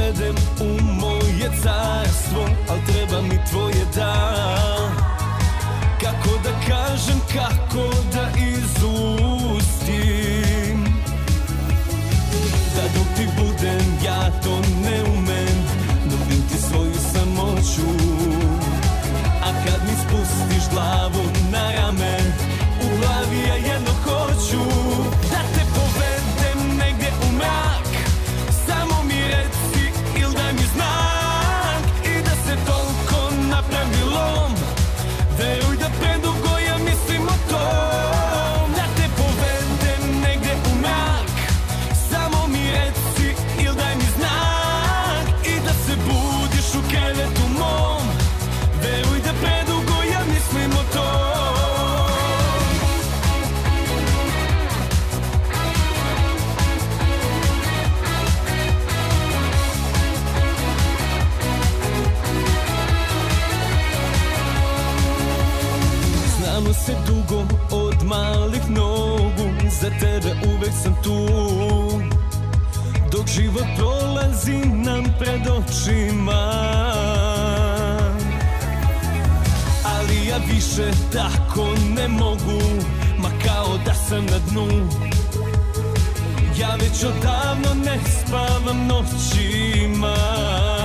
povedem u moje carstvo, al treba mi tvoje da. Kako da kažem, kako da izustim, da dok ti budem ja to ne umem, nudim ti svoju samoću. A kad mi spustiš glavu na rame, u glavi ja jedno hoću da te povedem negdje u mrak. Samo mi reci ili daj mi znak i da se toliko napravi lom. Veruj da predugo ja mislim o tom. Da te povedem negdje u mrak. Samo mi reci ili daj mi znak i da se budiš u krevetu mom. Veruj da predugo ja mislim o tom. Znamo se dugo od malih nogu, za tebe uvek sam tu. Dok život prolazi nam pred očima, ali ja više tako ne mogu, ma kao da sam na dnu. Ja već odavno ne spavam noćima.